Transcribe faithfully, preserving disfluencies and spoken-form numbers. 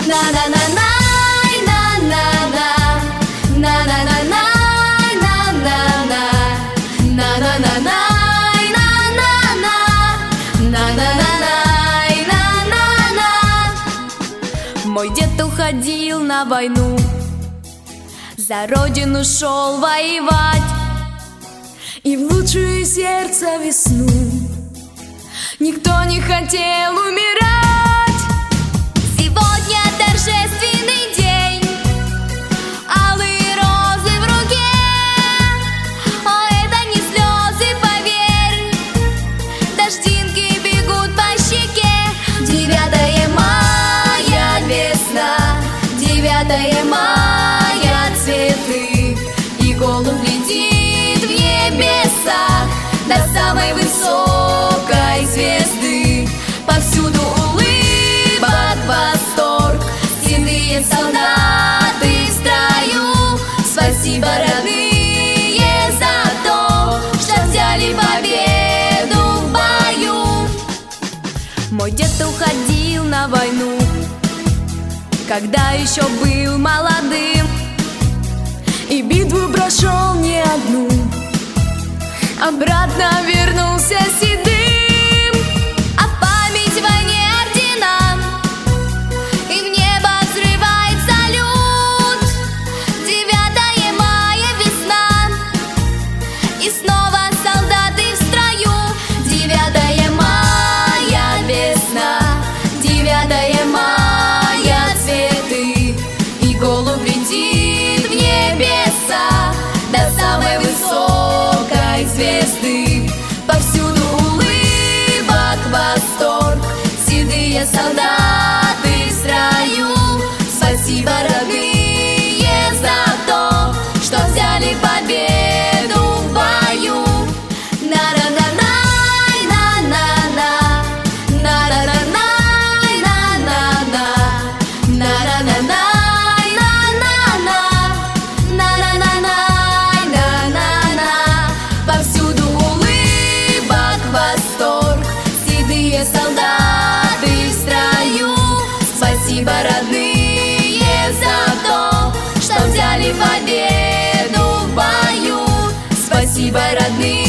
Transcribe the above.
Мой дед уходил на войну, за родину шел воевать, и в лучшую сердце весну никто не хотел умирать. Сегодня торжественный день, алые розы в руке. О, это не слезы, поверь, дождинки бегут по щеке. Девятое мая, весна, девятое мая, цветы, и голубь летит в небесах до самой высокой звезды. Повсюду улыбок, восторг, седые солдаты в строю. Спасибо, родные, за то, что взяли победу в бою. Мой дед уходил на войну, когда еще был молодым, и битву прошел не одну, обратно вернулся седым. А в память войне ордена, и в небо взрывает салют. Девятое мая, весна, и снова солдаты в строю. Девятое мая, весна, девятое мая, цветы, и голубь летит в небеса до самой высокой звезды. Повсюду улыбок, восторг, седые солдаты в строю. Спасибо, родные, за то, что взяли победу в бою. На-ра-на-най, на-на-на, на-ра-на-най, на-на-на, на-ра-на-най, на-на-на, на-ра-на-най, на-на-на. Повсюду улыбок, восторг, седые солдаты в строю. Спасибо, родные, за то, что взяли победу в бою. Спасибо, родные.